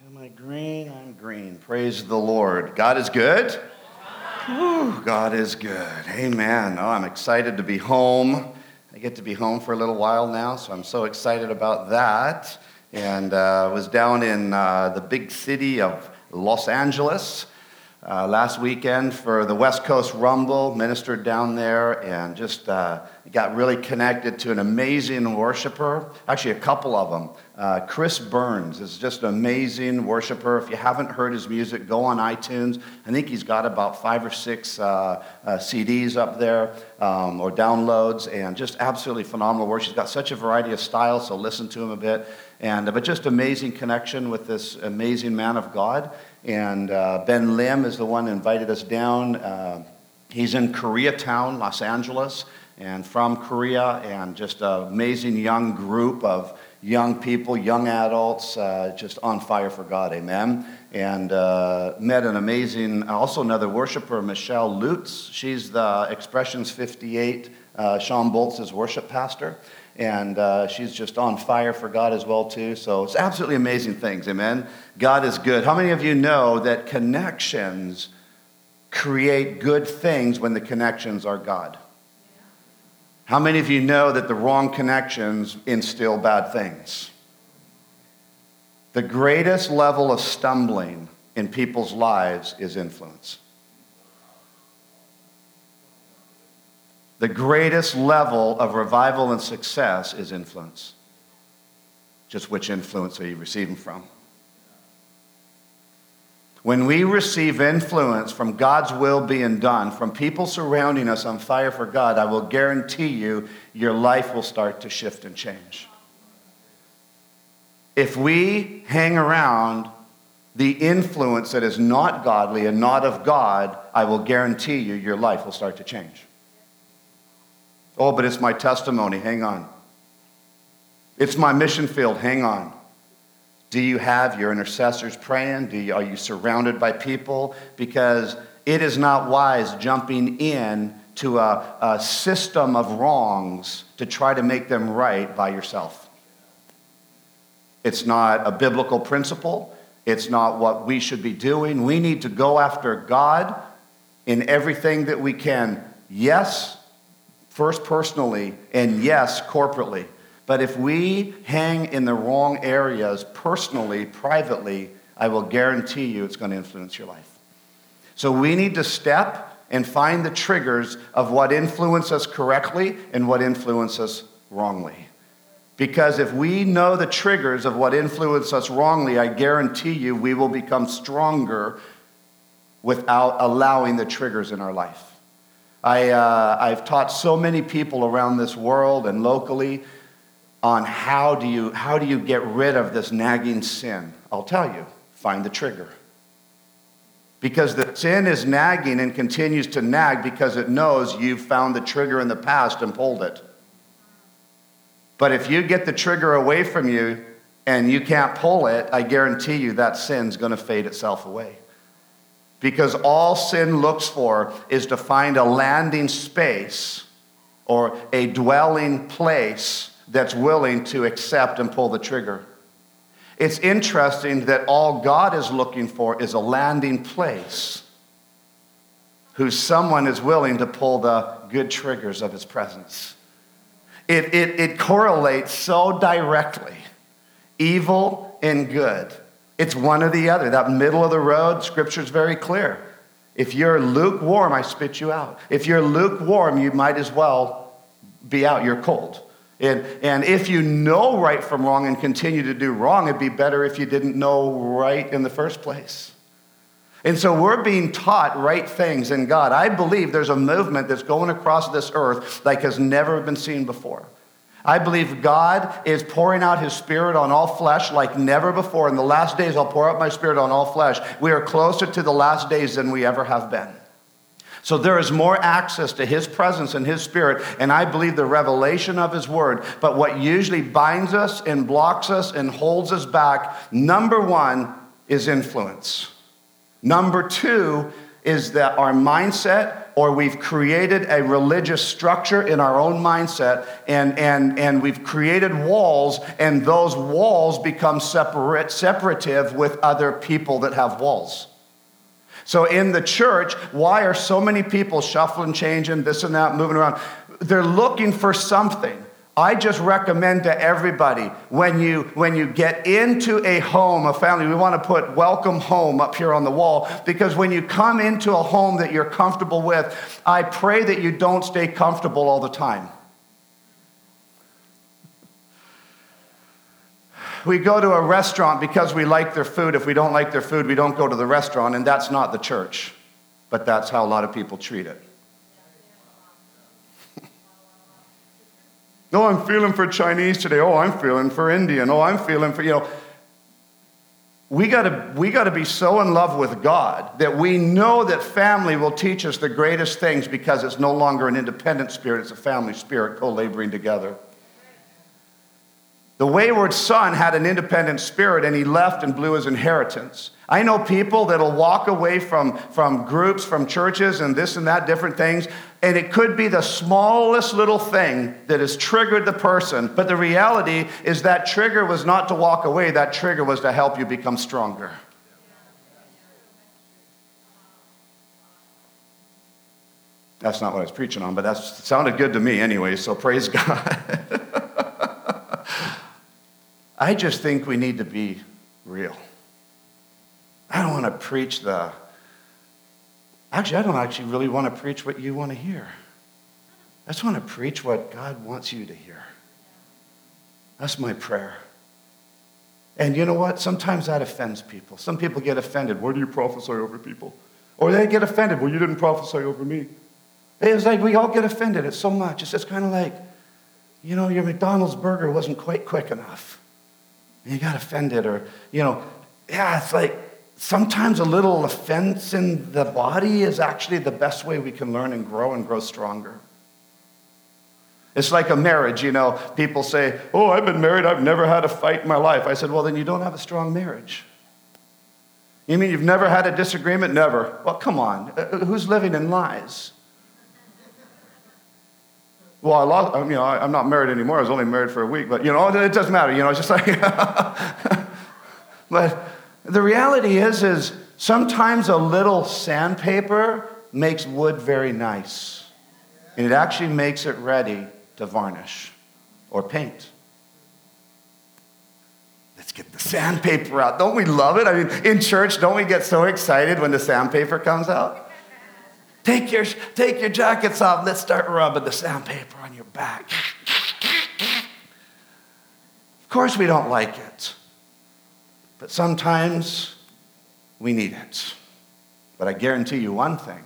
Am I green? I'm green. Praise the Lord. God is good. Whew, God is good. Amen. Oh, I'm excited to be home. I get to be home for a little while now, so I'm so excited about that. And I was down in the big city of Los Angeles last weekend for the West Coast Rumble, ministered down there, and just got really connected to an amazing worshiper, actually a couple of them. Chris Burns is just an amazing worshiper. If you haven't heard his music, go on iTunes. I think he's got about 5 or 6 CDs up there or downloads, and just absolutely phenomenal worship. He's got such a variety of styles, so listen to him a bit. But just amazing connection with this amazing man of God. And Ben Lim is the one that invited us down. He's in Koreatown, Los Angeles, and from Korea, and just an amazing young group of young people, young adults, just on fire for God, amen. And met an amazing, also another worshiper, Michelle Lutz. She's the Expressions 58, Sean Boltz's worship pastor. And she's just on fire for God as well, too. So it's absolutely amazing things, amen? God is good. How many of you know that connections create good things when the connections are God? How many of you know that the wrong connections instill bad things? The greatest level of stumbling in people's lives is influence. The greatest level of revival and success is influence. Just which influence are you receiving from? When we receive influence from God's will being done, from people surrounding us on fire for God, I will guarantee you, your life will start to shift and change. If we hang around the influence that is not godly and not of God, I will guarantee you, your life will start to change. Oh, but it's my testimony. Hang on. It's my mission field. Hang on. Do you have your intercessors praying? Are you surrounded by people? Because it is not wise jumping in to a system of wrongs to try to make them right by yourself. It's not a biblical principle. It's not what we should be doing. We need to go after God in everything that we can. Yes, first personally, and yes, corporately. But if we hang in the wrong areas personally, privately, I will guarantee you it's going to influence your life. So we need to step and find the triggers of what influence us correctly and what influence us wrongly. Because if we know the triggers of what influence us wrongly, I guarantee you we will become stronger without allowing the triggers in our life. I've taught so many people around this world and locally on how do you get rid of this nagging sin. I'll tell you, find the trigger. Because the sin is nagging and continues to nag because it knows you've found the trigger in the past and pulled it. But if you get the trigger away from you and you can't pull it, I guarantee you that sin's going to fade itself away. Because all sin looks for is to find a landing space or a dwelling place that's willing to accept and pull the trigger. It's interesting that all God is looking for is a landing place who someone is willing to pull the good triggers of his presence. It correlates so directly, evil and good. It's one or the other. That middle of the road, Scripture's very clear. If you're lukewarm, I spit you out. If you're lukewarm, you might as well be out. You're cold. And if you know right from wrong and continue to do wrong, it'd be better if you didn't know right in the first place. And so we're being taught right things in God. I believe there's a movement that's going across this earth like has never been seen before. I believe God is pouring out his Spirit on all flesh like never before. In the last days, I'll pour out my Spirit on all flesh. We are closer to the last days than we ever have been. So there is more access to his presence and his Spirit, and I believe the revelation of his word. But what usually binds us and blocks us and holds us back, number one, is influence. Number two is that our mindset, or we've created a religious structure in our own mindset, and we've created walls, and those walls become separative with other people that have walls. So in the church, why are so many people shuffling, changing, this and that, moving around? They're looking for something. I just recommend to everybody, when you get into a home, a family, we want to put welcome home up here on the wall, because when you come into a home that you're comfortable with, I pray that you don't stay comfortable all the time. We go to a restaurant because we like their food. If we don't like their food, we don't go to the restaurant, and that's not the church. But that's how a lot of people treat it. Oh, I'm feeling for Chinese today. Oh, I'm feeling for Indian. Oh, I'm feeling for, we got to be so in love with God that we know that family will teach us the greatest things, because it's no longer an independent spirit, it's a family spirit co-laboring together. The wayward son had an independent spirit, and he left and blew his inheritance. I know people that'll walk away from groups, from churches, and this and that, different things, and it could be the smallest little thing that has triggered the person, but the reality is that trigger was not to walk away, that trigger was to help you become stronger. That's not what I was preaching on, but that sounded good to me anyway, so praise God. I just think we need to be real. I don't want to preach I don't actually really want to preach what you want to hear. I just want to preach what God wants you to hear. That's my prayer. And you know what? Sometimes that offends people. Some people get offended. Why do you prophesy over people? Or they get offended. Well, you didn't prophesy over me. It's like we all get offended. It's so much. It's just kind of like, your McDonald's burger wasn't quite quick enough. And you got offended, or, it's like sometimes a little offense in the body is actually the best way we can learn and grow stronger. It's like a marriage, people say, oh, I've been married, I've never had a fight in my life. I said, well, then you don't have a strong marriage. You mean you've never had a disagreement? Never. Well, come on, who's living in lies? Well, I'm not married anymore. I was only married for a week, but, it doesn't matter. It's just like, but the reality is sometimes a little sandpaper makes wood very nice, and it actually makes it ready to varnish or paint. Let's get the sandpaper out. Don't we love it? I mean, in church, don't we get so excited when the sandpaper comes out? Take your jackets off. Let's start rubbing the sandpaper on your back. Of course we don't like it. But sometimes we need it. But I guarantee you one thing.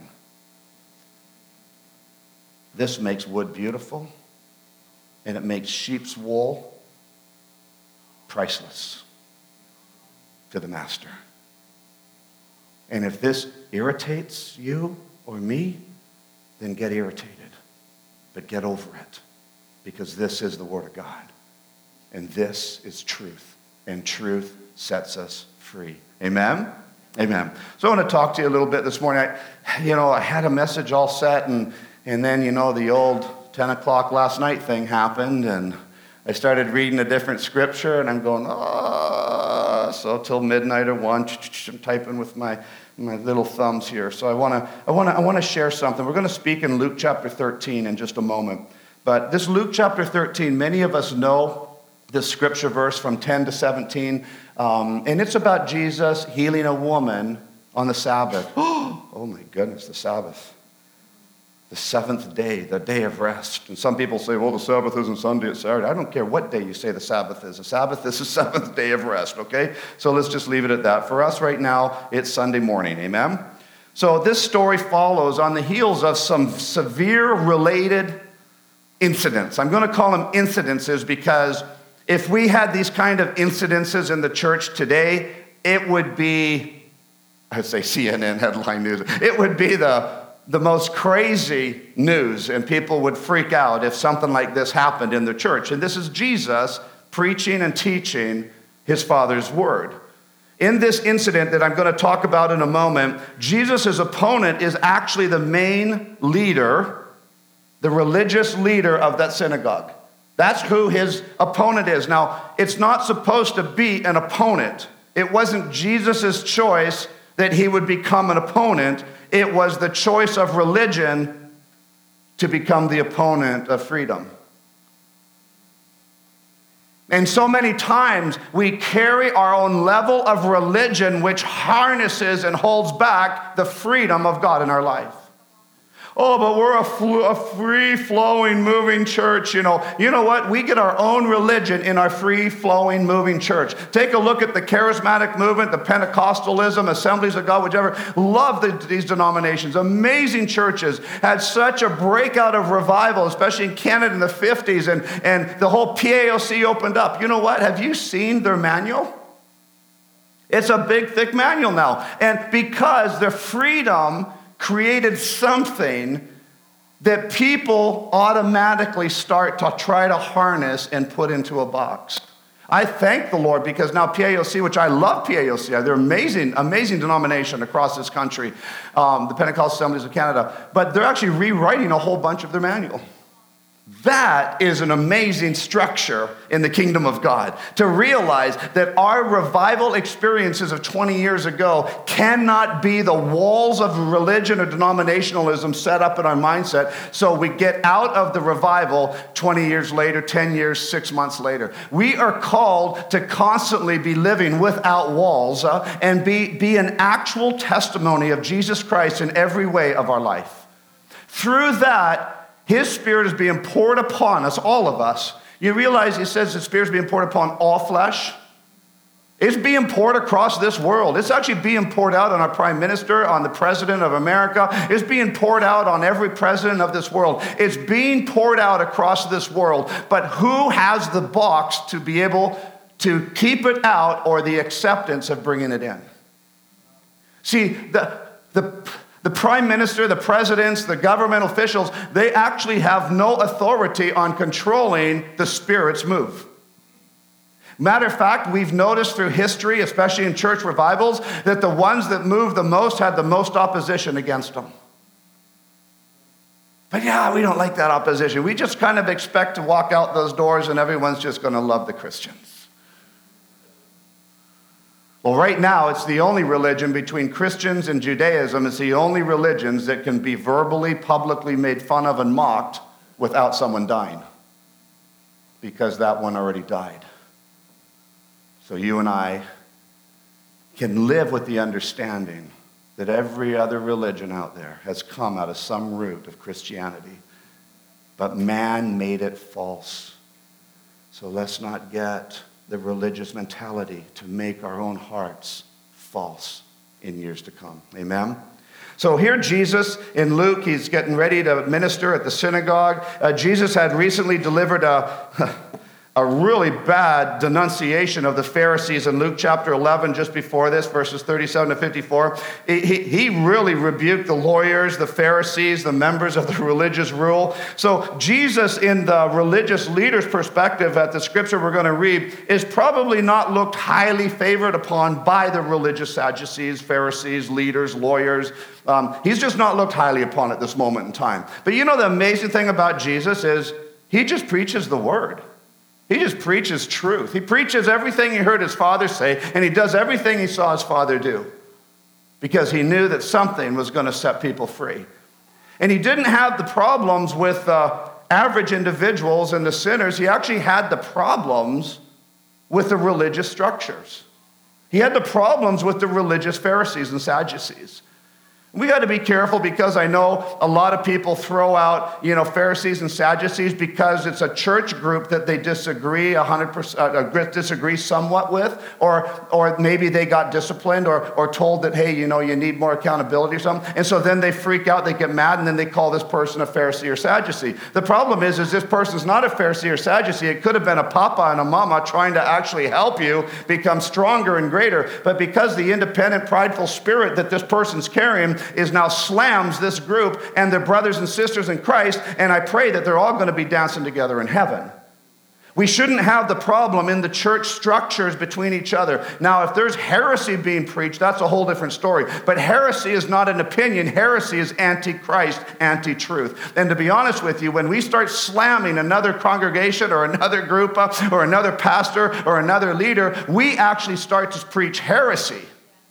This makes wood beautiful, and it makes sheep's wool priceless to the master. And if this irritates you or me, then get irritated. But get over it. Because this is the Word of God. And this is truth. And truth sets us free. Amen? Amen. So I want to talk to you a little bit this morning. I had a message all set, and then, the old 10 o'clock last night thing happened, and I started reading a different scripture, and I'm going, so till midnight or 1, I'm typing with my little thumbs here. So I want to share something. We're going to speak in Luke chapter 13 in just a moment. But this Luke chapter 13, many of us know this scripture verse from 10 to 17, and it's about Jesus healing a woman on the Sabbath. Oh my goodness, the Sabbath. The seventh day, the day of rest. And some people say, well, the Sabbath isn't Sunday, it's Saturday. I don't care what day you say the Sabbath is. The Sabbath is the seventh day of rest, okay? So let's just leave it at that. For us right now, it's Sunday morning, amen? So this story follows on the heels of some severe related incidents. I'm going to call them incidences because if we had these kind of incidences in the church today, it would be, I'd say CNN headline news, it would be the most crazy news, and people would freak out if something like this happened in the church. And this is Jesus preaching and teaching his Father's word. In this incident that I'm going to talk about in a moment, Jesus' opponent is actually the main leader, the religious leader of that synagogue. That's who his opponent is. Now, it's not supposed to be an opponent. It wasn't Jesus' choice that he would become an opponent. It was the choice of religion to become the opponent of freedom. And so many times we carry our own level of religion which harnesses and holds back the freedom of God in our life. Oh, but we're a free-flowing, moving church, You know what? We get our own religion in our free-flowing, moving church. Take a look at the charismatic movement, the Pentecostalism, Assemblies of God, whichever. Love these denominations. Amazing churches. Had such a breakout of revival, especially in Canada in the 50s, and the whole PAOC opened up. You know what? Have you seen their manual? It's a big, thick manual now. And because the freedom created something that people automatically start to try to harness and put into a box. I thank the Lord because now PAOC, which I love PAOC, they're amazing denomination across this country, the Pentecostal Assemblies of Canada, but they're actually rewriting a whole bunch of their manual. That is an amazing structure in the kingdom of God. To realize that our revival experiences of 20 years ago cannot be the walls of religion or denominationalism set up in our mindset. So we get out of the revival 20 years later, 10 years, 6 months later. We are called to constantly be living without walls and be an actual testimony of Jesus Christ in every way of our life. Through that, His Spirit is being poured upon us, all of us. You realize he says the Spirit is being poured upon all flesh? It's being poured across this world. It's actually being poured out on our Prime Minister, on the President of America. It's being poured out on every president of this world. It's being poured out across this world. But who has the box to be able to keep it out or the acceptance of bringing it in? See, the prime minister, the presidents, the government officials, they actually have no authority on controlling the Spirit's move. Matter of fact, we've noticed through history, especially in church revivals, that the ones that moved the most had the most opposition against them. But yeah, we don't like that opposition. We just kind of expect to walk out those doors and everyone's just going to love the Christians. Well, right now, it's the only religion between Christians and Judaism. It's the only religions that can be verbally, publicly made fun of and mocked without someone dying. Because that one already died. So you and I can live with the understanding that every other religion out there has come out of some root of Christianity. But man made it false. So let's not get the religious mentality to make our own hearts false in years to come. Amen? So here Jesus in Luke, he's getting ready to minister at the synagogue. Jesus had recently delivered a really bad denunciation of the Pharisees in Luke chapter 11, just before this, verses 37 to 54. He really rebuked the lawyers, the Pharisees, the members of the religious rule. So Jesus, in the religious leader's perspective at the scripture we're going to read, is probably not looked highly favored upon by the religious Sadducees, Pharisees, leaders, lawyers. He's just not looked highly upon at this moment in time. But you know the amazing thing about Jesus is he just preaches the word. He just preaches truth. He preaches everything he heard his Father say, and he does everything he saw his Father do because he knew that something was going to set people free. And he didn't have the problems with average individuals and the sinners. He actually had the problems with the religious structures. He had the problems with the religious Pharisees and Sadducees. We got to be careful because I know a lot of people throw out, Pharisees and Sadducees because it's a church group that they disagree 100%, disagree somewhat with, or maybe they got disciplined or told that, hey, you need more accountability or something. And so then they freak out, they get mad, and then they call this person a Pharisee or Sadducee. The problem is this person's not a Pharisee or Sadducee. It could have been a papa and a mama trying to actually help you become stronger and greater. But because the independent, prideful spirit that this person's carrying is now slams this group and their brothers and sisters in Christ, and I pray that they're all going to be dancing together in heaven. We shouldn't have the problem in the church structures between each other. Now, if there's heresy being preached, that's a whole different story. But heresy is not an opinion. Heresy is anti-Christ, anti-truth. And to be honest with you, when we start slamming another congregation or another group or another pastor or another leader, we actually start to preach heresy.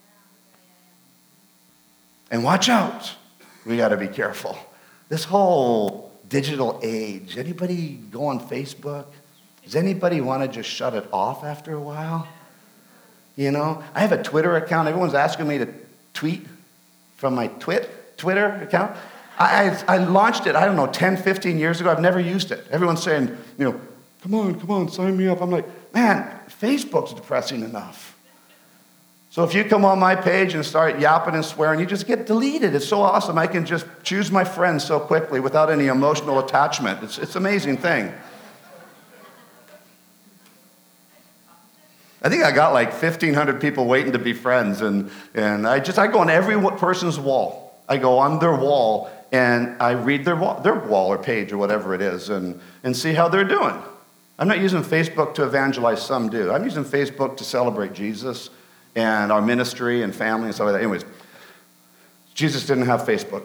And watch out. We got to be careful. This whole digital age, anybody go on Facebook? Does anybody want to just shut it off after a while? You know, I have a Twitter account. Everyone's asking me to tweet from my Twitter account. I launched it, 10, 15 years ago. I've never used it. Everyone's saying, come on, sign me up. I'm like, man, Facebook's depressing enough. So if you come on my page and start yapping and swearing, you just get deleted. It's so awesome. I can just choose my friends so quickly without any emotional attachment. It's an amazing thing. I think I got like 1,500 people waiting to be friends, and I go on every person's wall. I go on their wall, and I read their wall or page or whatever it is, and see how they're doing. I'm not using Facebook to evangelize, some do. I'm using Facebook to celebrate Jesus and our ministry and family and stuff like that. Anyways, Jesus didn't have Facebook.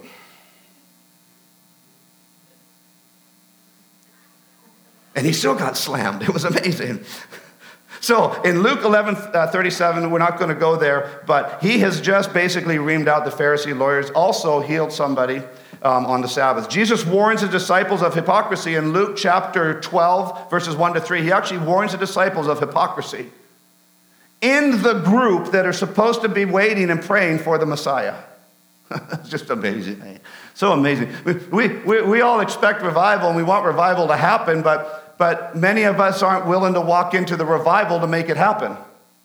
And he still got slammed. It was amazing. So in Luke 11:37, we're not going to go there, but he has just basically reamed out the Pharisee lawyers, also healed somebody on the Sabbath. Jesus warns the disciples of hypocrisy in Luke chapter 12, verses 1-3. He actually warns the disciples of hypocrisy in the group that are supposed to be waiting and praying for the Messiah. It's just amazing. Eh? So amazing. We all expect revival, and we want revival to happen, but many of us aren't willing to walk into the revival to make it happen.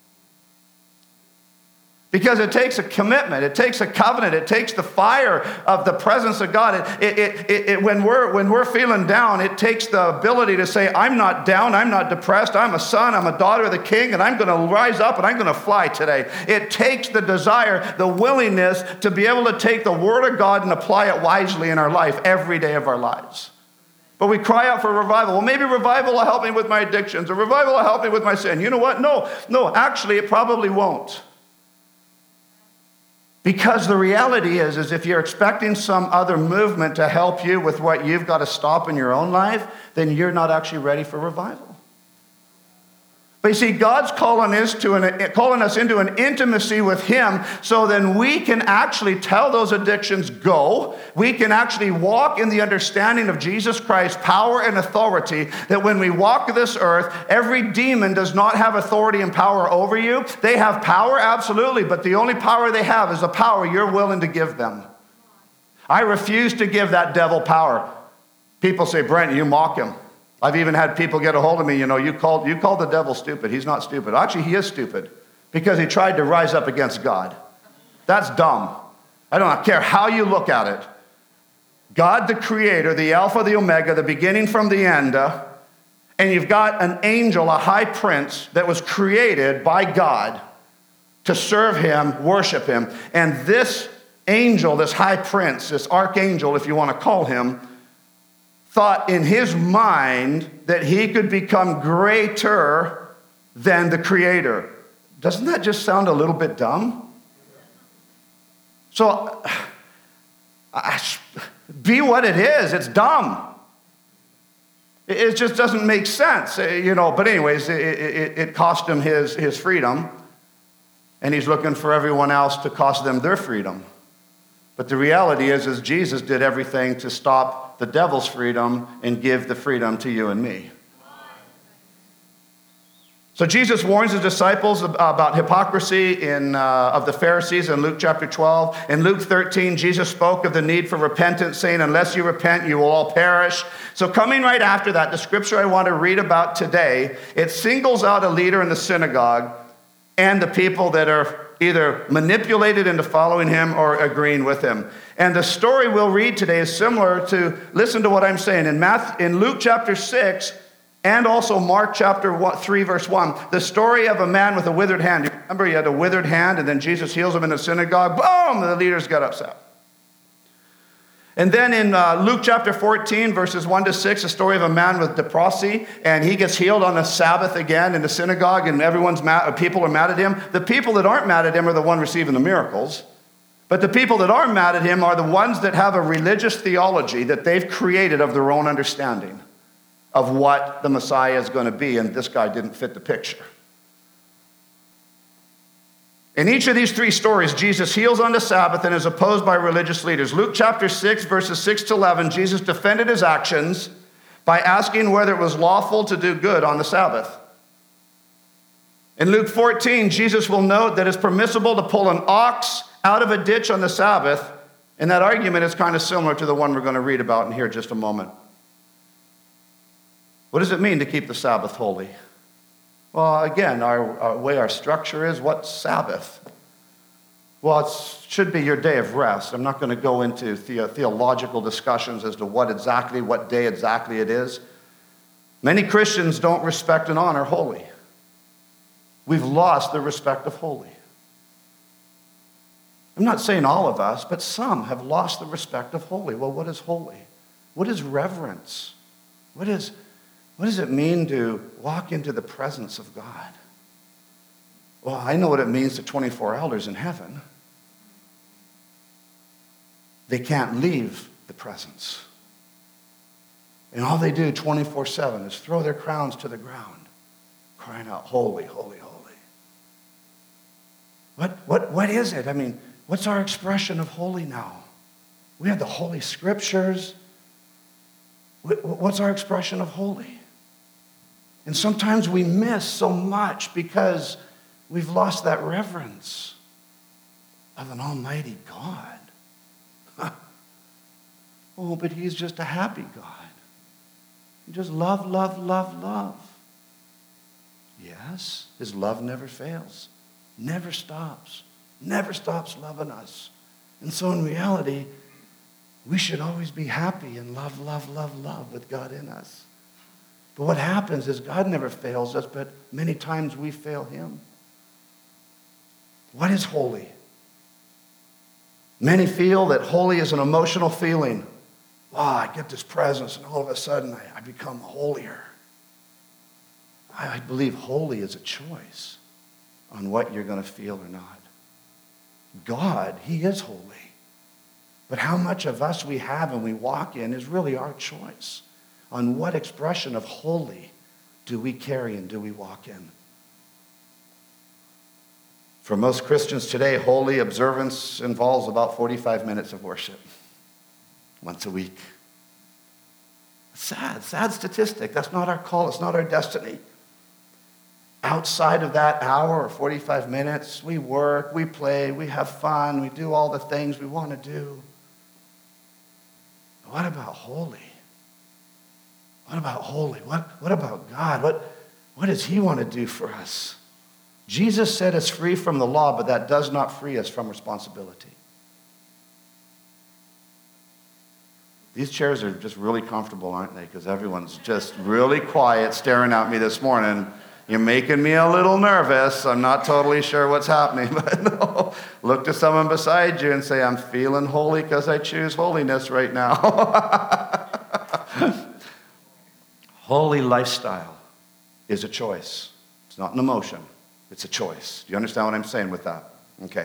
Because it takes a commitment, it takes a covenant, it takes the fire of the presence of God. When we're feeling down, it takes the ability to say, I'm not down, I'm not depressed, I'm a son, I'm a daughter of the King, and I'm going to rise up and I'm going to fly today. It takes the desire, the willingness to be able to take the Word of God and apply it wisely in our life every day of our lives. But we cry out for revival. Well, maybe revival will help me with my addictions, or revival will help me with my sin. You know what? No, actually, it probably won't. Because the reality is if you're expecting some other movement to help you with what you've got to stop in your own life, then you're not actually ready for revival. But you see, God's calling us into an intimacy with Him, so then we can actually tell those addictions go. We can actually walk in the understanding of Jesus Christ's power and authority, that when we walk this earth, every demon does not have authority and power over you. They have power, absolutely, but the only power they have is the power you're willing to give them. I refuse to give that devil power. People say, Brent, you mock him. I've even had people get a hold of me, you called the devil stupid. He's not stupid. Actually, he is stupid because he tried to rise up against God. That's dumb. I don't care how you look at it. God, the creator, the Alpha, the Omega, the beginning from the end, and you've got an angel, a high prince that was created by God to serve him, worship him. And this angel, this high prince, this archangel, if you want to call him, thought in his mind that he could become greater than the Creator. Doesn't that just sound a little bit dumb? So, be what it is. It's dumb. It just doesn't make sense, But anyways, it cost him his freedom, and he's looking for everyone else to cost them their freedom. But the reality is Jesus did everything to stop the devil's freedom and give the freedom to you and me. So Jesus warns his disciples about hypocrisy of the Pharisees in Luke chapter 12. In Luke 13, Jesus spoke of the need for repentance, saying, unless you repent, you will all perish. So coming right after that, the scripture I want to read about today, it singles out a leader in the synagogue and the people that are either manipulated into following him or agreeing with him. And the story we'll read today is similar to, listen to what I'm saying, in Luke chapter 6 and also Mark chapter 3, verse 1, the story of a man with a withered hand. You remember he had a withered hand, and then Jesus heals him in the synagogue. Boom! The leaders got upset. And then in Luke chapter 14, verses 1 to 6, a story of a man with leprosy, and he gets healed on the Sabbath again in the synagogue, and people are mad at him. The people that aren't mad at him are the one receiving the miracles. But the people that are mad at him are the ones that have a religious theology that they've created of their own understanding of what the Messiah is going to be, and this guy didn't fit the picture. In each of these three stories, Jesus heals on the Sabbath and is opposed by religious leaders. Luke chapter 6, verses 6 to 11, Jesus defended his actions by asking whether it was lawful to do good on the Sabbath. In Luke 14, Jesus will note that it's permissible to pull an ox out of a ditch on the Sabbath, and that argument is kind of similar to the one we're going to read about in here in just a moment. What does it mean to keep the Sabbath holy? Well, again, our way our structure is, what's Sabbath? Well, it should be your day of rest. I'm not going to go into theological discussions as to what day exactly it is. Many Christians don't respect and honor holy. We've lost the respect of holy. I'm not saying all of us, but some have lost the respect of holy. Well, what is holy? What is reverence? What does it mean to walk into the presence of God? Well, I know what it means to 24 elders in heaven. They can't leave the presence. And all they do 24/7 is throw their crowns to the ground, crying out, holy, holy, holy. What is it? I mean, what's our expression of holy now? We have the Holy Scriptures. What's our expression of holy? And sometimes we miss so much because we've lost that reverence of an almighty God. Oh, but he's just a happy God. He just love, love, love, love. Yes, his love never fails, never stops loving us. And so in reality, we should always be happy and love, love, love, love with God in us. But what happens is God never fails us, but many times we fail him. What is holy? Many feel that holy is an emotional feeling. Wow, I get this presence and all of a sudden I become holier. I believe holy is a choice on what you're going to feel or not. God, he is holy. But how much of us we have and we walk in is really our choice on what expression of holy do we carry and do we walk in. For most Christians today, holy observance involves about 45 minutes of worship once a week. Sad statistic. That's not our call. It's not our destiny. Outside of that hour or 45 minutes, we work, we play, we have fun, we do all the things we want to do. But what about holy? What about holy? What about God? What does he want to do for us? Jesus set us free from the law, but that does not free us from responsibility. These chairs are just really comfortable, aren't they? Because everyone's just really quiet staring at me this morning. You're making me a little nervous. I'm not totally sure what's happening, but no. Look to someone beside you and say, I'm feeling holy because I choose holiness right now. Holy lifestyle is a choice. It's not an emotion. It's a choice. Do you understand what I'm saying with that? Okay.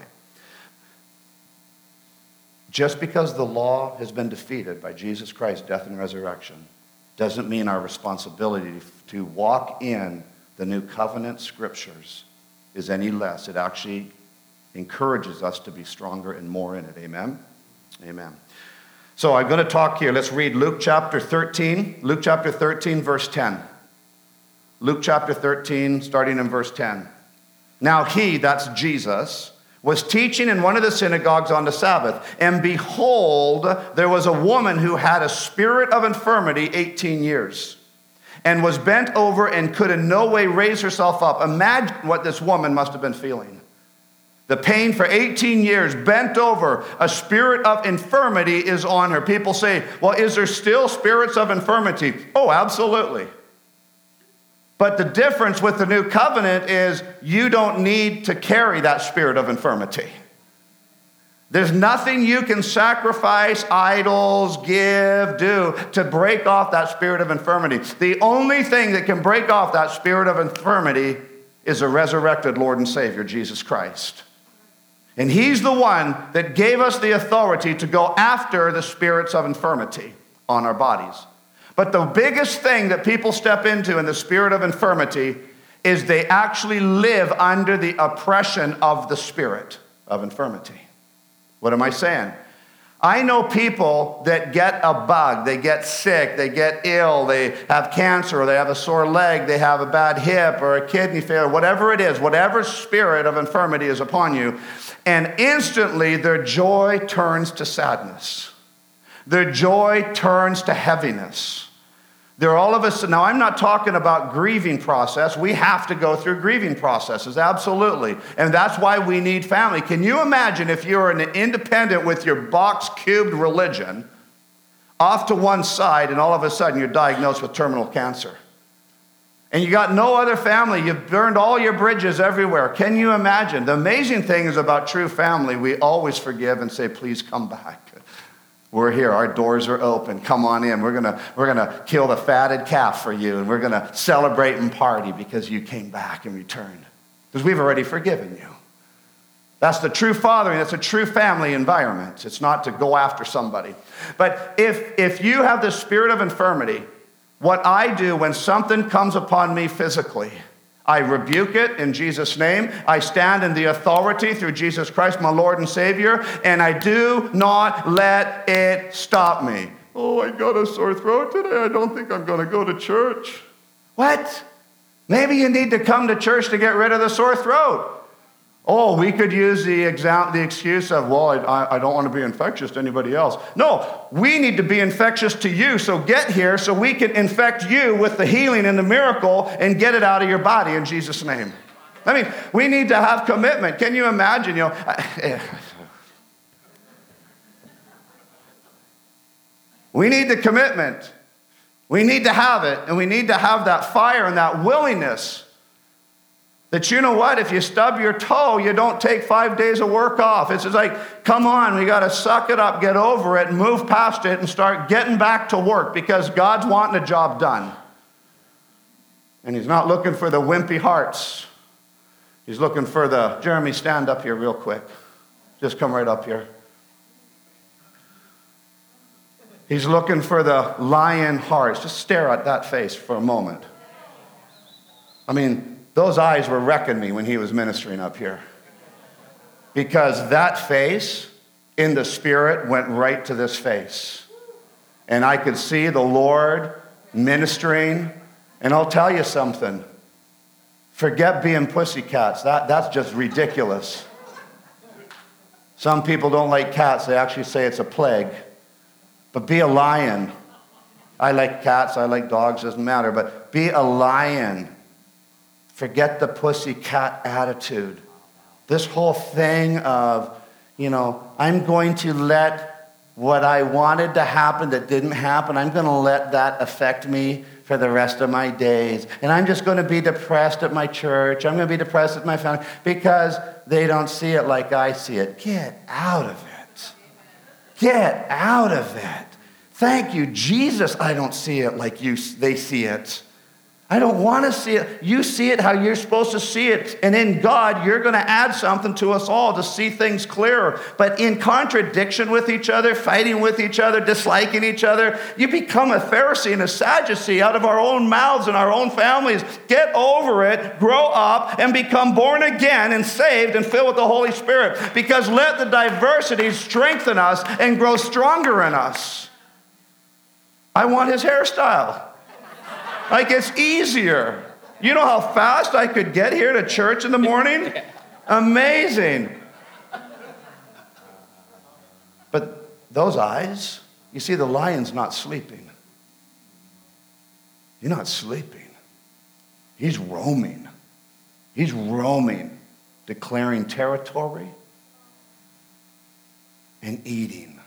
Just because the law has been defeated by Jesus Christ's death and resurrection doesn't mean our responsibility to walk in the new covenant scriptures is any less. It actually encourages us to be stronger and more in it. Amen? Amen. So I'm going to talk here. Let's read Luke chapter 13. Luke chapter 13, verse 10. Luke chapter 13, starting in verse 10. Now he, that's Jesus, was teaching in one of the synagogues on the Sabbath. And behold, there was a woman who had a spirit of infirmity 18 years and was bent over and could in no way raise herself up. Imagine what this woman must have been feeling. The pain for 18 years, bent over, a spirit of infirmity is on her. People say, well, is there still spirits of infirmity? Oh, absolutely. But the difference with the new covenant is you don't need to carry that spirit of infirmity. There's nothing you can sacrifice, idols, give, do to break off that spirit of infirmity. The only thing that can break off that spirit of infirmity is a resurrected Lord and Savior, Jesus Christ. And he's the one that gave us the authority to go after the spirits of infirmity on our bodies. But the biggest thing that people step into in the spirit of infirmity is they actually live under the oppression of the spirit of infirmity. What am I saying? I know people that get a bug, they get sick, they get ill, they have cancer, or they have a sore leg, they have a bad hip or a kidney failure, whatever it is, whatever spirit of infirmity is upon you, and instantly their joy turns to sadness. Their joy turns to heaviness. They're all of us. Now, I'm not talking about grieving process. We have to go through grieving processes, absolutely. And that's why we need family. Can you imagine if you're an independent with your box-cubed religion off to one side and all of a sudden you're diagnosed with terminal cancer? And you got no other family. You've burned all your bridges everywhere. Can you imagine? The amazing thing is about true family, we always forgive and say, please come back. We're here. Our doors are open. Come on in. We're gonna kill the fatted calf for you, and we're gonna celebrate and party because you came back and returned. Because we've already forgiven you. That's the true fathering. That's a true family environment. It's not to go after somebody. But if you have the spirit of infirmity, what I do when something comes upon me physically, I rebuke it in Jesus' name. I stand in the authority through Jesus Christ, my Lord and Savior, and I do not let it stop me. Oh, I got a sore throat today. I don't think I'm going to go to church. What? Maybe you need to come to church to get rid of the sore throat. Oh, we could use the excuse of, well, I don't want to be infectious to anybody else. No, we need to be infectious to you, so get here so we can infect you with the healing and the miracle and get it out of your body in Jesus' name. I mean, we need to have commitment. Can you imagine, we need the commitment. We need to have it, and we need to have that fire and that willingness. That you know what, if you stub your toe, you don't take 5 days of work off. It's just like, come on, we got to suck it up, get over it, and move past it and start getting back to work because God's wanting a job done. And he's not looking for the wimpy hearts. He's looking for the, Jeremy, stand up here real quick. Just come right up here. He's looking for the lion hearts. Just stare at that face for a moment. I mean, those eyes were wrecking me when he was ministering up here. Because that face in the spirit went right to this face. And I could see the Lord ministering. And I'll tell you something. Forget being pussycats. That's just ridiculous. Some people don't like cats. They actually say it's a plague. But be a lion. I like cats. I like dogs. Doesn't matter. But be a lion. Forget the pussycat attitude. This whole thing of, I'm going to let what I wanted to happen that didn't happen, I'm going to let that affect me for the rest of my days. And I'm just going to be depressed at my church. I'm going to be depressed at my family because they don't see it like I see it. Get out of it. Get out of it. Thank you, Jesus, I don't see it like they see it. I don't want to see it. You see it how you're supposed to see it. And in God, you're going to add something to us all to see things clearer. But in contradiction with each other, fighting with each other, disliking each other, you become a Pharisee and a Sadducee out of our own mouths and our own families. Get over it, grow up, and become born again and saved and filled with the Holy Spirit. Because let the diversity strengthen us and grow stronger in us. I want his hairstyle. Like, it's easier. You know how fast I could get here to church in the morning? Amazing. But those eyes, you see, the lion's not sleeping. You're not sleeping. He's roaming. He's roaming, declaring territory and eating.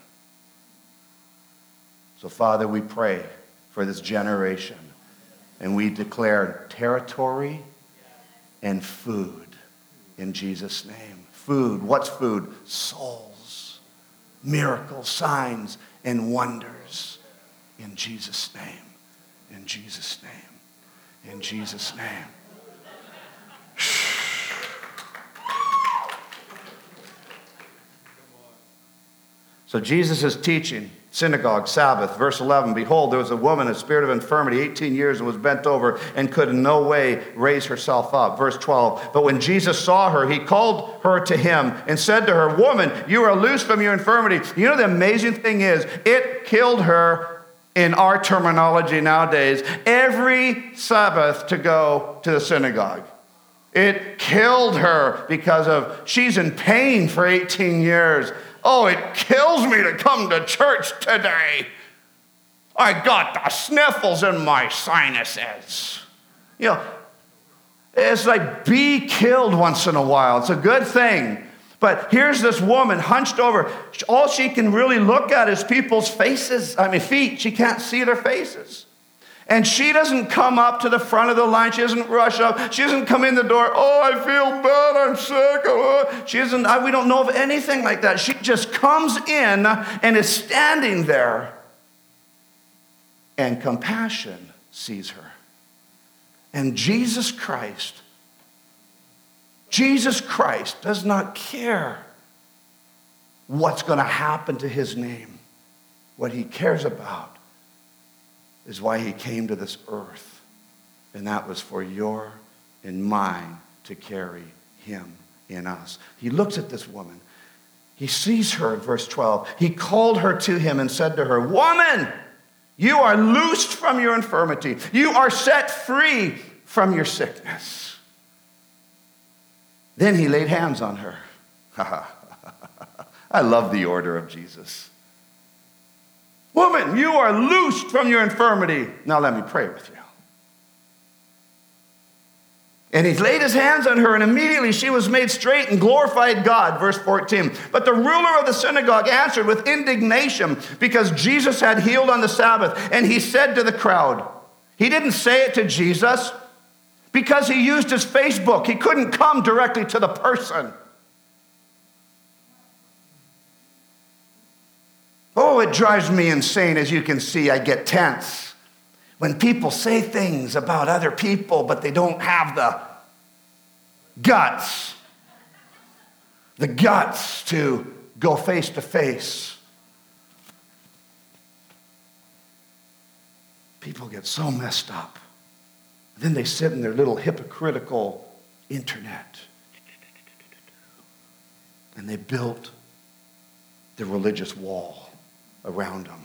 So, Father, we pray for this generation. And we declare territory and food in Jesus' name. Food. What's food? Souls. miracles, signs, and wonders. In Jesus' name. In Jesus' name. In Jesus' name. So Jesus is teaching, synagogue, Sabbath, verse 11. Behold, there was a woman, a spirit of infirmity, 18 years, and was bent over and could in no way raise herself up. Verse 12. But when Jesus saw her, he called her to him and said to her, Woman, you are loosed from your infirmity. You know, the amazing thing is, it killed her, in our terminology nowadays, every Sabbath to go to the synagogue. It killed her because of, she's in pain for 18 years. Oh, it kills me to come to church today. I got the sniffles in my sinuses. You know, it's like be killed once in a while. It's a good thing. But here's this woman hunched over. All she can really look at is people's feet. She can't see their faces. And she doesn't come up to the front of the line. She doesn't rush up. She doesn't come in the door. Oh, I feel bad. I'm sick. She doesn't. We don't know of anything like that. She just comes in and is standing there. And compassion sees her. And Jesus Christ does not care what's going to happen to his name. What he cares about is why he came to this earth. And that was for your and mine to carry him in us. He looks at this woman. He sees her in verse 12. He called her to him and said to her, Woman, you are loosed from your infirmity. You are set free from your sickness. Then he laid hands on her. I love the order of Jesus. Woman, you are loosed from your infirmity. Now let me pray with you. And he laid his hands on her, and immediately she was made straight and glorified God. Verse 14. But the ruler of the synagogue answered with indignation because Jesus had healed on the Sabbath. And he said to the crowd, he didn't say it to Jesus because he used his Facebook. He couldn't come directly to the person. Oh, it drives me insane. As you can see, I get tense when people say things about other people, but they don't have the guts to go face to face. People get so messed up. Then they sit in their little hypocritical internet and they built the religious wall around them.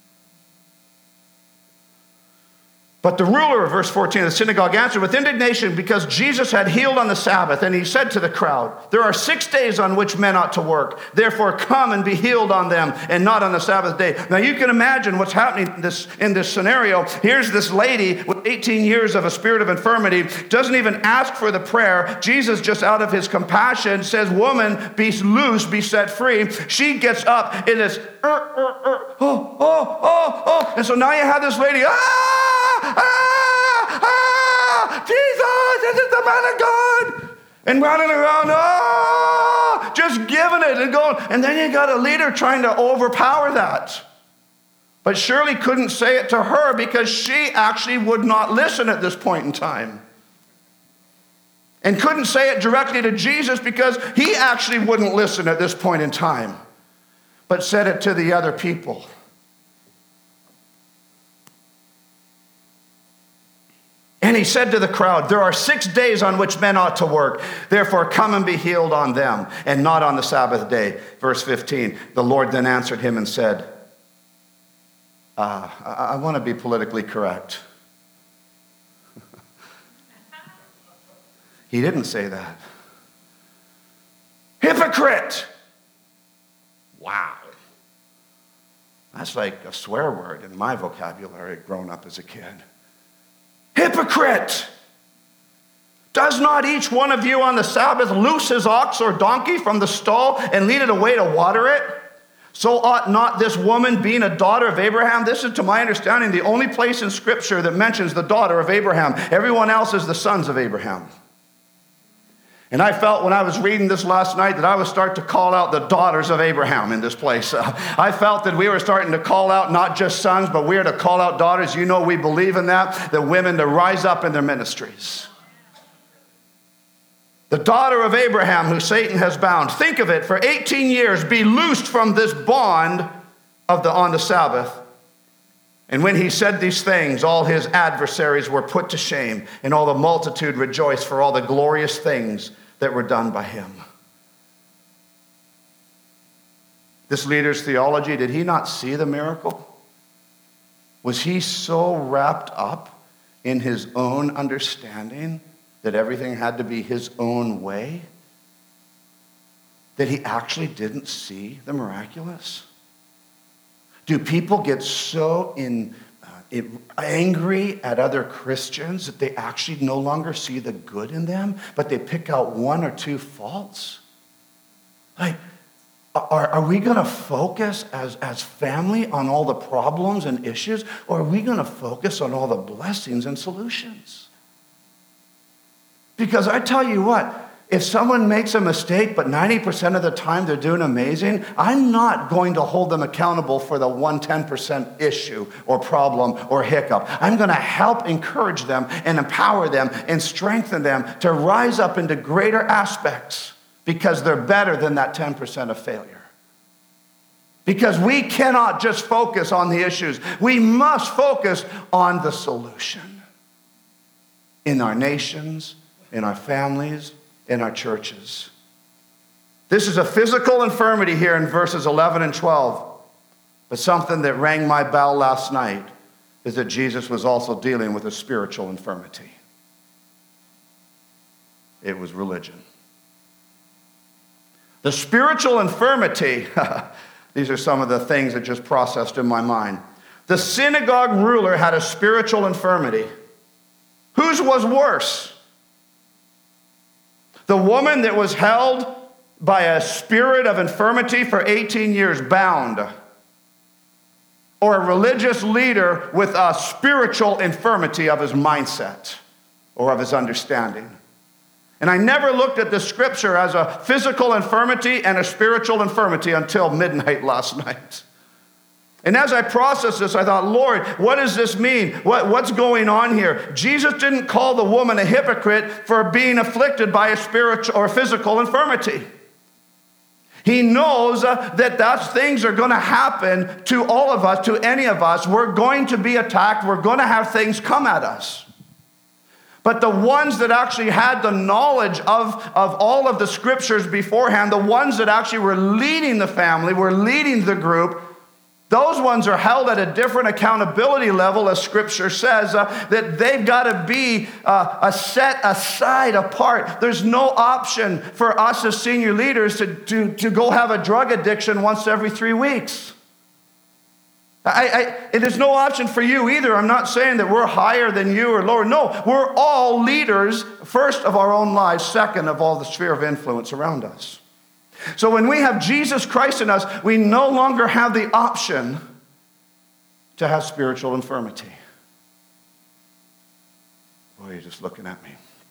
But the ruler of verse 14 of the synagogue answered with indignation because Jesus had healed on the Sabbath. And he said to the crowd, there are 6 days on which men ought to work. Therefore come and be healed on them and not on the Sabbath day. Now you can imagine what's happening in this scenario. Here's this lady with 18 years of a spirit of infirmity, doesn't even ask for the prayer. Jesus, just out of his compassion, says, woman, be loose, be set free. She gets up in this, And so now you have this lady, Jesus, this is the man of God. And running around, just giving it and going. And then you got a leader trying to overpower that. But Shirley couldn't say it to her because she actually would not listen at this point in time. And couldn't say it directly to Jesus because he actually wouldn't listen at this point in time. But said it to the other people. And he said to the crowd, there are 6 days on which men ought to work. Therefore, come and be healed on them, and not on the Sabbath day. Verse 15, the Lord then answered him and said, I want to be politically correct. He didn't say that. Hypocrite! Wow. That's like a swear word in my vocabulary growing up as a kid. Hypocrite! Does not each one of you on the Sabbath loose his ox or donkey from the stall and lead it away to water it? So ought not this woman, being a daughter of Abraham? This is, to my understanding, the only place in Scripture that mentions the daughter of Abraham. Everyone else is the sons of Abraham. And I felt when I was reading this last night that I would start to call out the daughters of Abraham in this place. I felt that we were starting to call out not just sons, but we are to call out daughters. You know we believe in that women to rise up in their ministries. The daughter of Abraham who Satan has bound. Think of it, for 18 years be loosed from this bond on the Sabbath. And when he said these things, all his adversaries were put to shame, and all the multitude rejoiced for all the glorious things that were done by him. This leader's theology, did he not see the miracle? Was he so wrapped up in his own understanding that everything had to be his own way that he actually didn't see the miraculous? Do people get so angry at other Christians that they actually no longer see the good in them, but they pick out one or two faults? Like, are we going to focus as family on all the problems and issues, or are we going to focus on all the blessings and solutions? Because I tell you what, if someone makes a mistake, but 90% of the time they're doing amazing, I'm not going to hold them accountable for the 110% issue or problem or hiccup. I'm going to help encourage them and empower them and strengthen them to rise up into greater aspects because they're better than that 10% of failure. Because we cannot just focus on the issues. We must focus on the solution in our nations, in our families, in our churches. This is a physical infirmity here in verses 11 and 12. But something that rang my bell last night is that Jesus was also dealing with a spiritual infirmity. It was religion. The spiritual infirmity, these are some of the things that just processed in my mind. The synagogue ruler had a spiritual infirmity. Whose was worse? The woman that was held by a spirit of infirmity for 18 years bound, or a religious leader with a spiritual infirmity of his mindset or of his understanding. And I never looked at the scripture as a physical infirmity and a spiritual infirmity until midnight last night. And as I processed this, I thought, Lord, what does this mean? What's going on here? Jesus didn't call the woman a hypocrite for being afflicted by a spiritual or physical infirmity. He knows that things are going to happen to all of us, to any of us. We're going to be attacked. We're going to have things come at us. But the ones that actually had the knowledge of all of the scriptures beforehand, the ones that actually were leading the family, were leading the group, those ones are held at a different accountability level, as Scripture says, that they've got to be set aside, apart. There's no option for us as senior leaders to go have a drug addiction once every 3 weeks. There's no option for you either. I'm not saying that we're higher than you or lower. No, we're all leaders, first of our own lives, second of all the sphere of influence around us. So when we have Jesus Christ in us, we no longer have the option to have spiritual infirmity. Boy, you're just looking at me.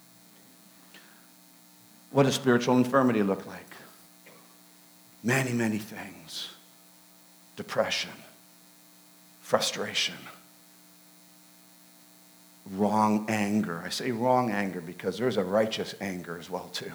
What does spiritual infirmity look like? Many, many things. Depression, frustration, wrong anger. I say wrong anger because there's a righteous anger as well too.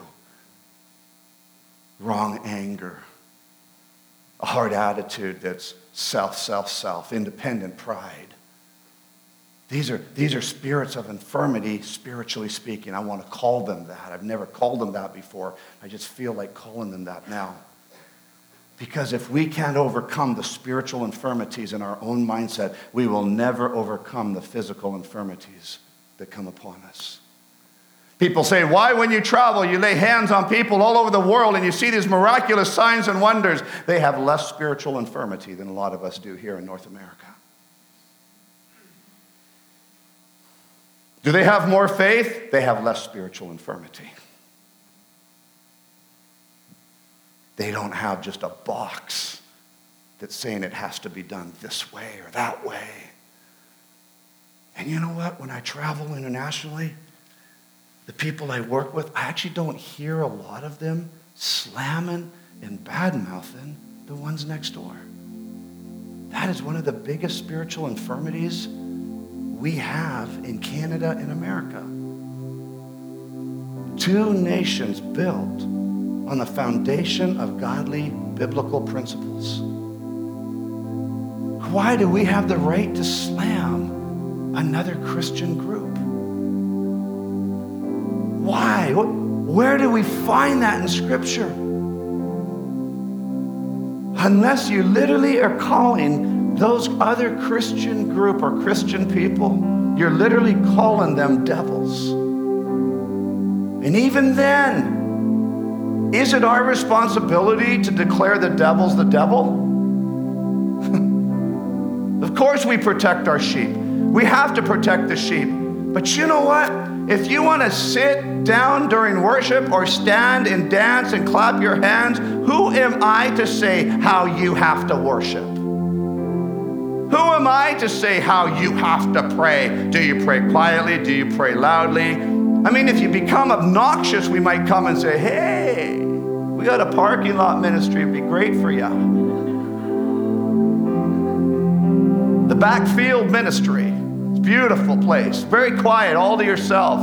Wrong anger, a hard attitude that's self, independent pride. These are spirits of infirmity, spiritually speaking. I want to call them that. I've never called them that before. I just feel like calling them that now. Because if we can't overcome the spiritual infirmities in our own mindset, we will never overcome the physical infirmities that come upon us. People say, why when you travel, you lay hands on people all over the world and you see these miraculous signs and wonders? They have less spiritual infirmity than a lot of us do here in North America. Do they have more faith? They have less spiritual infirmity. They don't have just a box that's saying it has to be done this way or that way. And you know what? When I travel internationally, the people I work with, I actually don't hear a lot of them slamming and bad-mouthing the ones next door. That is one of the biggest spiritual infirmities we have in Canada and America. Two nations built on the foundation of godly biblical principles. Why do we have the right to slam another Christian group? Why? Where do we find that in Scripture? Unless you literally are calling those other Christian group or Christian people, you're literally calling them devils. And even then, is it our responsibility to declare the devil's the devil? Of course we protect our sheep. We have to protect the sheep. But you know what? If you want to sit down during worship or stand and dance and clap your hands, who am I to say how you have to worship? Who am I to say how you have to pray? Do you pray quietly? Do you pray loudly? I mean, if you become obnoxious, we might come and say, hey, we got a parking lot ministry. It'd be great for you. The backfield ministry. It's a beautiful place. Very quiet, all to yourself.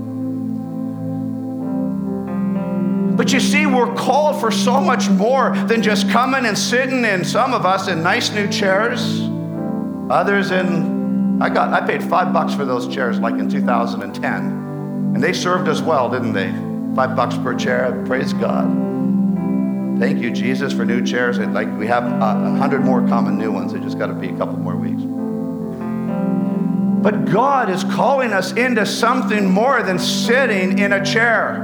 But you see, we're called for so much more than just coming and sitting in, some of us, in nice new chairs. Others in, I paid $5 for those chairs like in 2010. And they served us well, didn't they? $5 per chair, praise God. Thank you, Jesus, for new chairs. Like we have 100 more common new ones. They just got to be a couple more weeks. But God is calling us into something more than sitting in a chair.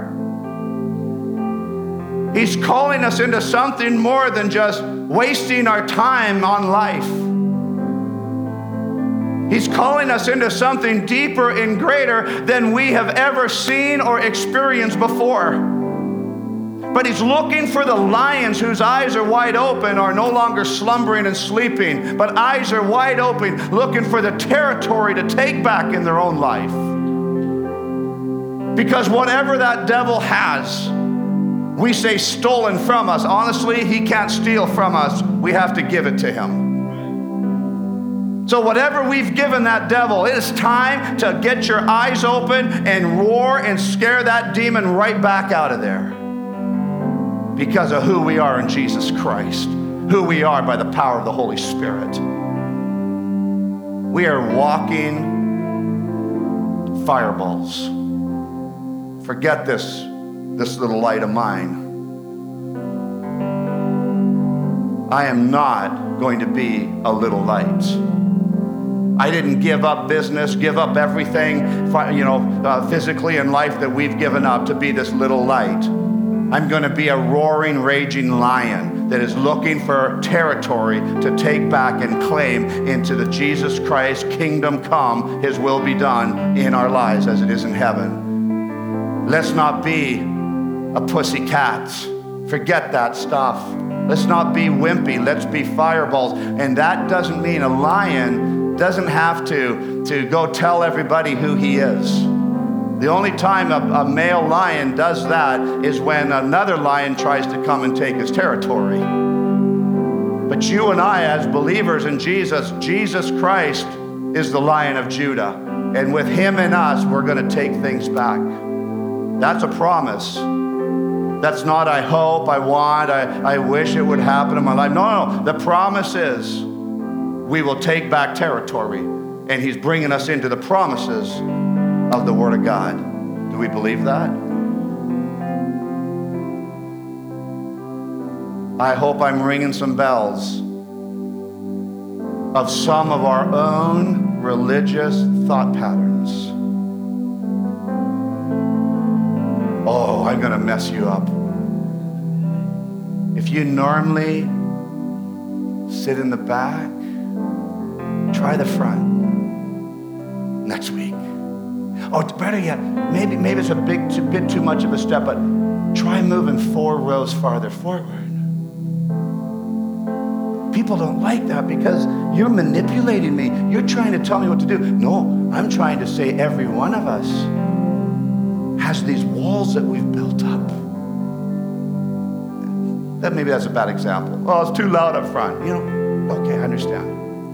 He's calling us into something more than just wasting our time on life. He's calling us into something deeper and greater than we have ever seen or experienced before. But he's looking for the lions whose eyes are wide open, are no longer slumbering and sleeping, but eyes are wide open, looking for the territory to take back in their own life. Because whatever that devil has, we say stolen from us. Honestly, he can't steal from us. We have to give it to him. So whatever we've given that devil, it is time to get your eyes open and roar and scare that demon right back out of there. Because of who we are in Jesus Christ, who we are by the power of the Holy Spirit. We are walking fireballs. Forget this little light of mine. I am not going to be a little light. I didn't give up business, give up everything, physically in life that we've given up to be this little light. I'm going to be a roaring, raging lion that is looking for territory to take back and claim into the Jesus Christ kingdom come, his will be done in our lives as it is in heaven. Let's not be a pussycat. Forget that stuff. Let's not be wimpy. Let's be fireballs. And that doesn't mean a lion doesn't have to go tell everybody who he is. The only time a male lion does that is when another lion tries to come and take his territory. But you and I, as believers in Jesus, Jesus Christ is the Lion of Judah. And with him in us, we're going to take things back. That's a promise. That's not I hope, I want, I wish it would happen in my life. No. The promise is we will take back territory. And he's bringing us into the promises of the Word of God. Do we believe that? I hope I'm ringing some bells of some of our own religious thought patterns. Oh, I'm going to mess you up. If you normally sit in the back, try the front next week. Oh, better yet, maybe it's a bit too much of a step, but try moving 4 rows farther forward. People don't like that because you're manipulating me. You're trying to tell me what to do. No, I'm trying to say every one of us has has these walls that we've built up. Maybe that's a bad example. Oh, it's too loud up front. Okay, I understand.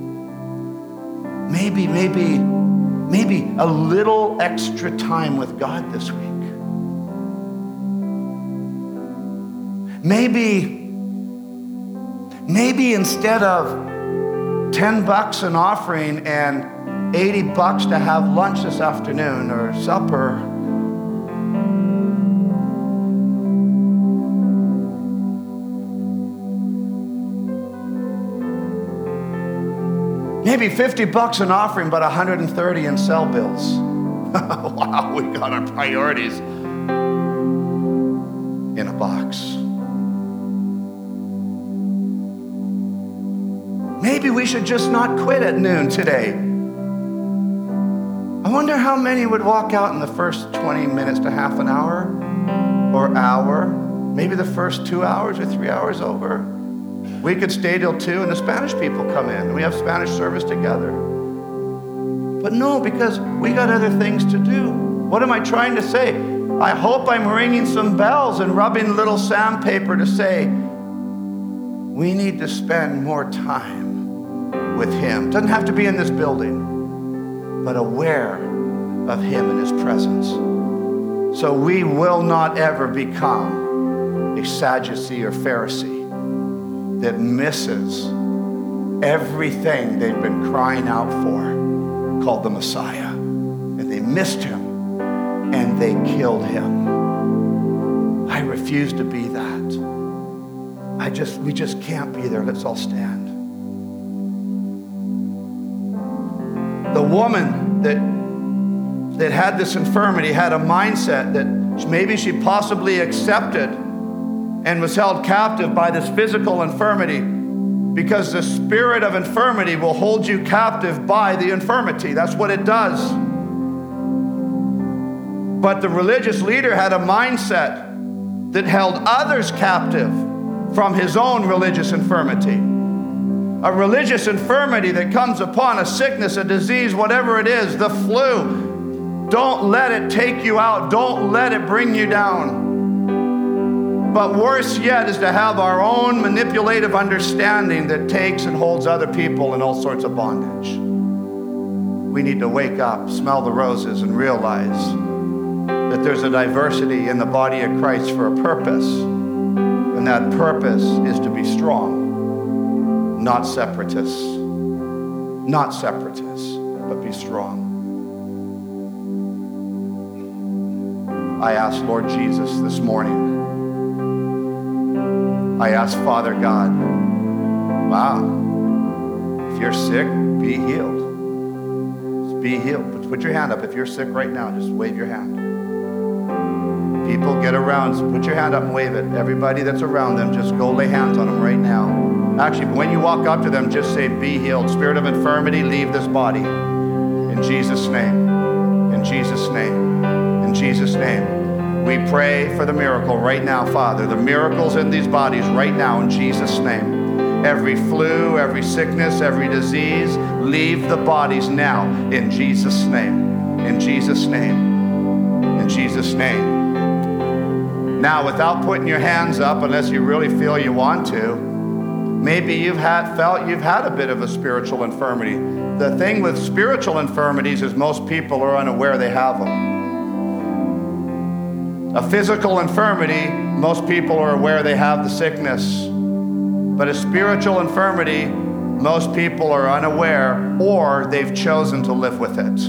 Maybe a little extra time with God this week. Maybe instead of $10 an offering and $80 to have lunch this afternoon or supper, maybe $50 an offering, but $130 in cell bills. Wow, we got our priorities in a box. Maybe we should just not quit at noon today. I wonder how many would walk out in the first 20 minutes to half an hour or hour, maybe the first 2 hours or 3 hours over. We could stay till 2 and the Spanish people come in and we have Spanish service together. But no, because we got other things to do. What am I trying to say? I hope I'm ringing some bells and rubbing little sandpaper to say, we need to spend more time with Him. Doesn't have to be in this building, but aware of Him and His presence. So we will not ever become a Sadducee or Pharisee that misses everything they've been crying out for, called the Messiah. And they missed Him and they killed Him. I refuse to be that. We just can't be there. Let's all stand. The woman that had this infirmity had a mindset that maybe she possibly accepted and was held captive by this physical infirmity, because the spirit of infirmity will hold you captive by the infirmity. That's what it does. But the religious leader had a mindset that held others captive from his own religious infirmity. A religious infirmity that comes upon a sickness, a disease, whatever it is, the flu. Don't let it take you out. Don't let it bring you down. But worse yet is to have our own manipulative understanding that takes and holds other people in all sorts of bondage. We need to wake up, smell the roses, and realize that there's a diversity in the body of Christ for a purpose. And that purpose is to be strong. Not separatists. Not separatists, but be strong. I ask Lord Jesus this morning. I ask Father God, wow, if you're sick, be healed. Just be healed. Put your hand up. If you're sick right now, just wave your hand. People get around, so put your hand up and wave it. Everybody that's around them, just go lay hands on them right now. Actually, when you walk up to them, just say, be healed. Spirit of infirmity, leave this body. In Jesus' name. In Jesus' name. In Jesus' name. We pray for the miracle right now, Father. The miracles in these bodies right now in Jesus' name. Every flu, every sickness, every disease, leave the bodies now in Jesus' name. In Jesus' name. In Jesus' name. Now, without putting your hands up, unless you really feel you want to, maybe you've had a bit of a spiritual infirmity. The thing with spiritual infirmities is most people are unaware they have them. A physical infirmity, most people are aware they have the sickness. But a spiritual infirmity, most people are unaware, or they've chosen to live with it.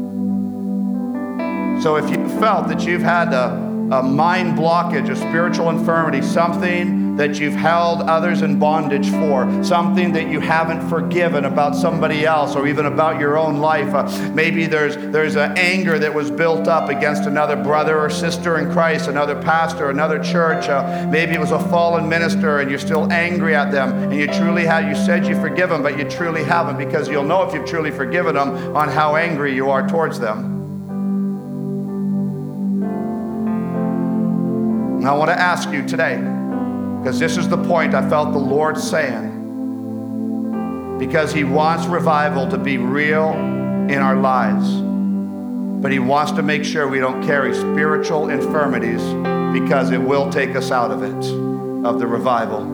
So if you felt that you've had a mind blockage, a spiritual infirmity, something that you've held others in bondage for, something that you haven't forgiven about somebody else or even about your own life. Maybe there's an anger that was built up against another brother or sister in Christ, another pastor, another church. Maybe it was a fallen minister and you're still angry at them, and you said you forgive them, but you truly haven't, because you'll know if you've truly forgiven them on how angry you are towards them. And I want to ask you today, because this is the point I felt the Lord saying, because He wants revival to be real in our lives. But he wants to make sure we don't carry spiritual infirmities, because it will take us out of it, of the revival.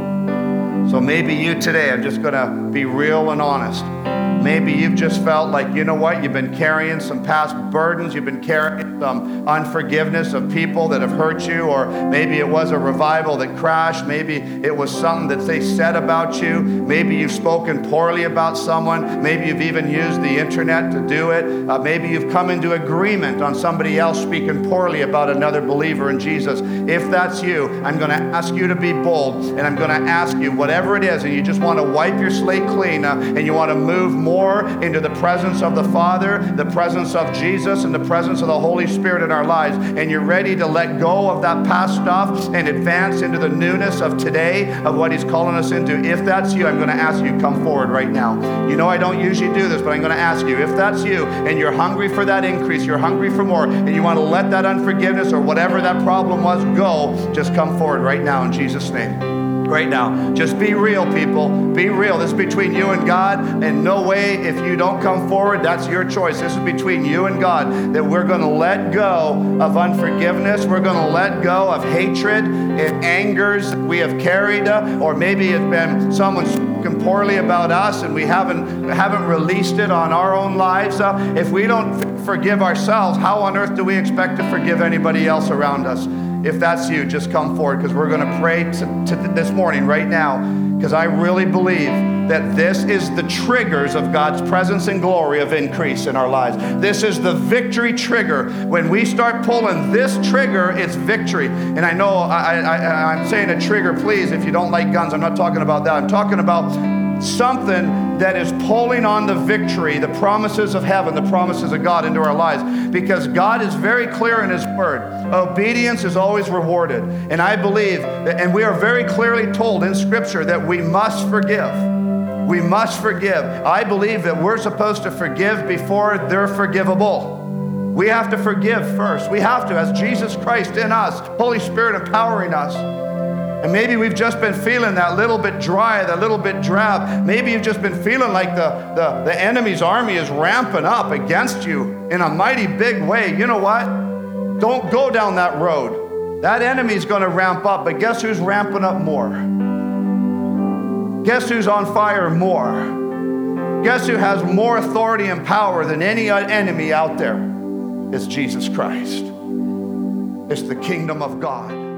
So maybe you today, I'm just going to be real and honest. Maybe you've just felt like, you know what, you've been carrying some past burdens, you've been carrying some unforgiveness of people that have hurt you, or maybe it was a revival that crashed, maybe it was something that they said about you, maybe you've spoken poorly about someone, maybe you've even used the internet to do it, maybe you've come into agreement on somebody else speaking poorly about another believer in Jesus. If that's you, I'm going to ask you to be bold, and I'm going to ask you, whatever it is, and you just want to wipe your slate clean, and you want to move more into the presence of the Father, the presence of Jesus, and the presence of the Holy Spirit in our lives, and you're ready to let go of that past stuff and advance into the newness of today, of what he's calling us into. If that's you, I'm going to ask you, come forward right now. You know I don't usually do this, but I'm going to ask you, if that's you, and you're hungry for that increase, you're hungry for more, and you want to let that unforgiveness or whatever that problem was go, just come forward right now in Jesus' name. Right now. Just be real, people. Be real. This is between you and God. In no way, if you don't come forward, that's your choice. This is between you and God, that we're going to let go of unforgiveness. We're going to let go of hatred and angers we have carried, or maybe it's been someone spoken poorly about us and we haven't released it on our own lives. If we don't forgive ourselves, how on earth do we expect to forgive anybody else around us? If that's you, just come forward, because we're going to pray this morning right now, because I really believe that this is the triggers of God's presence and glory of increase in our lives. This is the victory trigger. When we start pulling this trigger, it's victory. And I know I'm saying a trigger, please, if you don't like guns, I'm not talking about that. I'm talking about something that is pulling on the victory, the promises of heaven, the promises of God into our lives. Because God is very clear in his word. Obedience is always rewarded. And I believe that, and we are very clearly told in Scripture that we must forgive. We must forgive. I believe that we're supposed to forgive before they're forgivable. We have to forgive first. We have to, as Jesus Christ in us, Holy Spirit empowering us. And maybe we've just been feeling that little bit dry, that little bit drab. Maybe you've just been feeling like the enemy's army is ramping up against you in a mighty big way. You know what? Don't go down that road. That enemy's going to ramp up, but guess who's ramping up more? Guess who's on fire more? Guess who has more authority and power than any enemy out there? It's Jesus Christ. It's the kingdom of God.